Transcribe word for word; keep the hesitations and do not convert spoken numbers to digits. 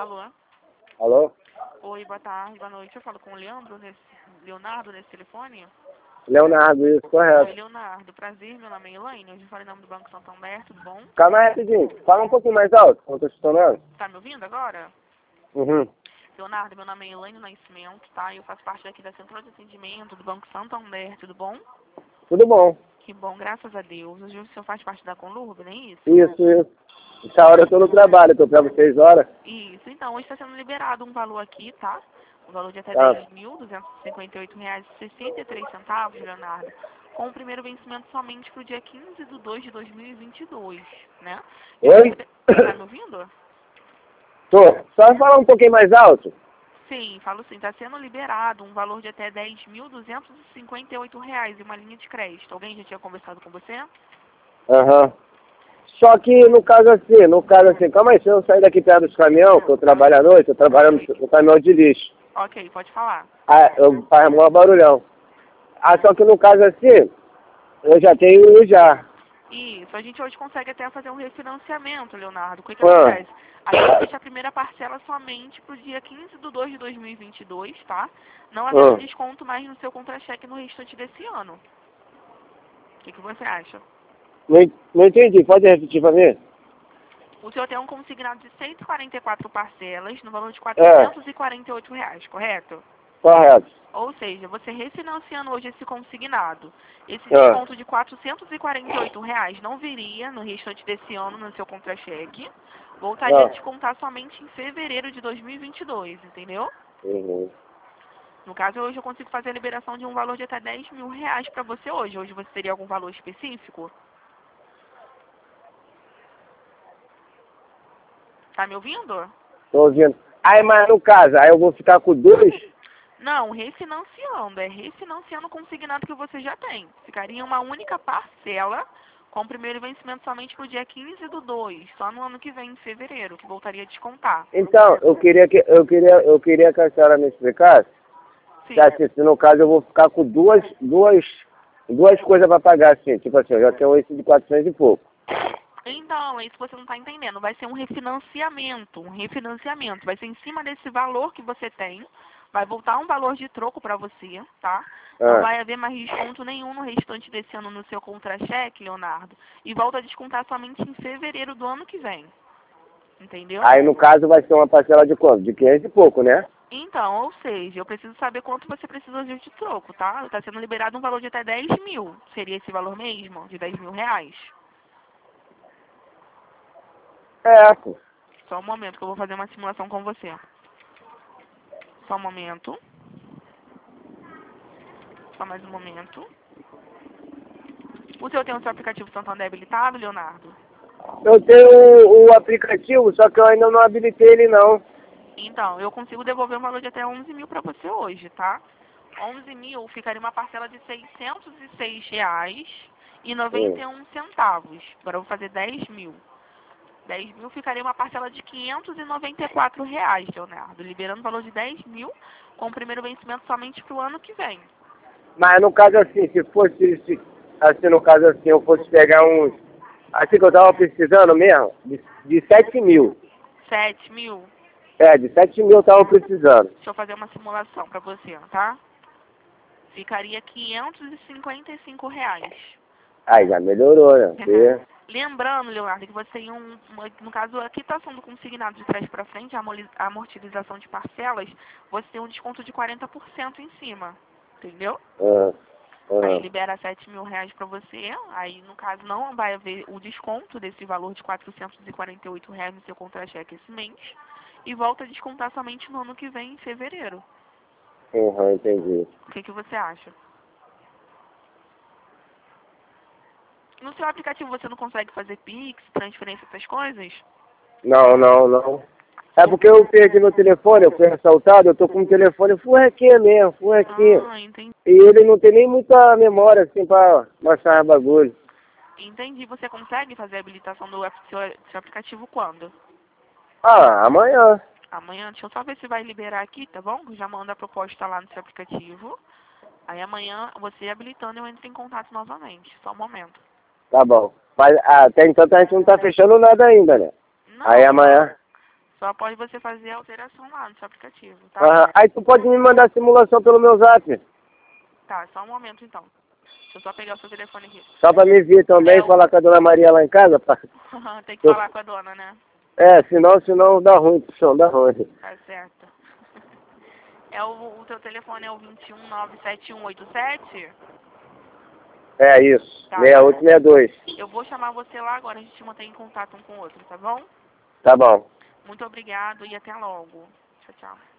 Alô? Alô? Oi, boa tarde, boa noite. Eu falo com o Leandro nesse, Leonardo nesse telefone? Leonardo, isso, Oi, correto. Leonardo. Prazer, meu nome é Elaine. Hoje eu falo em nome do Banco Santander, tudo bom? Calma aí rapidinho. Fala um pouquinho mais alto, quando eu tô escutando. Tá me ouvindo agora? Uhum. Leonardo, meu nome é Elaine Nascimento, tá? Eu faço parte daqui da Central de Atendimento do Banco Santander, tudo bom? Tudo bom. Que bom, graças a Deus. Hoje o senhor faz parte da Conlurb, não é isso? Isso, isso. Essa hora eu tô no trabalho, tô pra vocês horas. Isso, então, hoje está sendo liberado um valor aqui, tá? Um valor de até Tá. dez mil duzentos e cinquenta e oito reais e sessenta e três centavos, Leonardo, com o primeiro vencimento somente para o dia quinze de dois de dois mil e vinte e dois, né? Eu Oi? gostaria... Tá me ouvindo? Tô. Só falar um pouquinho mais alto. Sim, falo sim, está sendo liberado um valor de até dez mil duzentos e cinquenta e oito reais e uma linha de crédito. Alguém já tinha conversado com você? Aham. Só que no caso assim, no caso assim, calma aí, se eu sair daqui perto dos caminhões, que eu trabalho à noite, eu trabalho no, no caminhão de lixo. Ok, pode falar. Ah, eu faço maior barulhão. Ah, só que no caso assim, eu já tenho um já. Isso, a gente hoje consegue até fazer um refinanciamento, Leonardo. O que que Ah, acontece? A gente deixa a primeira parcela somente para o dia quinze de dois de dois mil e vinte e dois, tá? Não havendo ah. desconto mais no seu contra-cheque no restante desse ano. O que que você acha? Não, en- não entendi, pode repetir pra mim? O senhor tem um consignado de cento e quarenta e quatro parcelas no valor de É, quatrocentos e quarenta e oito reais, correto? correto. Ou seja, você refinanciando hoje esse consignado, esse Ah, desconto de quatrocentos e quarenta e oito reais não viria no restante desse ano no seu contra-cheque, voltaria a ah. descontar somente em fevereiro de dois mil e vinte e dois, entendeu? Uhum. No caso, hoje eu consigo fazer a liberação de um valor de até dez mil reais para você hoje. Hoje você teria algum valor específico? Tá me ouvindo? Tô ouvindo. Aí, mas no caso, aí eu vou ficar com dois? Não, refinanciando. É refinanciando o consignado que você já tem. Ficaria em uma única parcela, com o primeiro vencimento somente para o dia quinze do dois, só no ano que vem, em fevereiro, que voltaria a descontar. Então, eu queria que eu queria, eu queria que a senhora me explicasse. Que Sim. assim, se no caso eu vou ficar com duas, duas, duas coisas para pagar, assim. Tipo assim, eu já tenho esse de quatrocentos e pouco. Então, é isso que você não está entendendo. Vai ser um refinanciamento. Um refinanciamento. Vai ser em cima desse valor que você tem. Vai voltar um valor de troco para você, tá? Não Ah. vai haver mais desconto nenhum no restante desse ano no seu contra-cheque, Leonardo. E volta a descontar somente em fevereiro do ano que vem. Entendeu? Aí no caso vai ser uma parcela de quanto? De quinhentos e pouco, né? Então, ou seja, eu preciso saber quanto você precisa de troco, tá? Está sendo liberado um valor de até dez mil. Seria esse valor mesmo? De dez mil reais? É, pô. Só um momento que eu vou fazer uma simulação com você. Só um momento. Só mais um momento. O senhor tem o seu aplicativo Santander habilitado, Leonardo? Eu tenho o, o aplicativo, só que eu ainda não habilitei ele não. Então, eu consigo devolver um valor de até onze mil para você hoje, tá? onze mil ficaria uma parcela de seiscentos e seis reais e noventa Hum. e um centavos. Agora eu vou fazer dez mil. dez mil ficaria uma parcela de quinhentos e noventa e quatro reais, Leonardo. Liberando o valor de dez mil com o primeiro vencimento somente para o ano que vem. Mas no caso assim, se fosse, se, assim, no caso assim, eu fosse pegar uns, assim que eu tava precisando mesmo, de, de sete mil. sete mil. É, de sete mil eu tava precisando. Deixa eu fazer uma simulação para você, tá? Ficaria quinhentos e cinquenta e cinco reais. Aí já melhorou, né? Porque, Lembrando, Leonardo, que você tem um, uma- no caso, a quitação do consignado de trás para frente, a amoli- a amortização de parcelas, você tem um desconto de quarenta por cento em cima, entendeu? ah, Aí ah, libera sete mil reais para você, aí no caso não vai haver o desconto desse valor de quatrocentos e quarenta e oito reais no seu contra-cheque esse mês, e volta a descontar somente no ano que vem, em fevereiro. uhum, entendi. O que, que você acha? No seu aplicativo você não consegue fazer Pix, transferência, essas coisas? Não, não, não. É porque eu perdi meu telefone, eu fui assaltado, eu tô com o telefone furrequinha mesmo, furrequinha. Ah, entendi. E ele não tem nem muita memória assim pra baixar bagulho. Entendi. Você consegue fazer a habilitação do app- seu, seu aplicativo quando? Ah, amanhã. Amanhã, deixa eu só ver se vai liberar aqui, tá bom? Já manda a proposta lá no seu aplicativo. Aí amanhã, você habilitando, eu entro em contato novamente. Só um momento. Tá bom. Mas ah, até então a gente não tá fechando nada ainda, né? Aí Não, amanhã. Só após você fazer a alteração lá no seu aplicativo, tá? Aham. Aí tu pode me mandar a simulação pelo meu zap. Tá, só um momento então. Deixa eu só pegar o seu telefone aqui. Só pra me vir também É e falar o... com a dona Maria lá em casa, pá. Tem que falar com a dona, né? É, senão, senão dá ruim, puxão, dá ruim. Tá certo. É o, o teu telefone é o dois um nove sete um oito sete? É isso, Tá. seis oito seis dois. Eu vou chamar você lá agora, a gente mantém em contato um com o outro, tá bom? Tá bom. Muito obrigado e até logo. Tchau, tchau.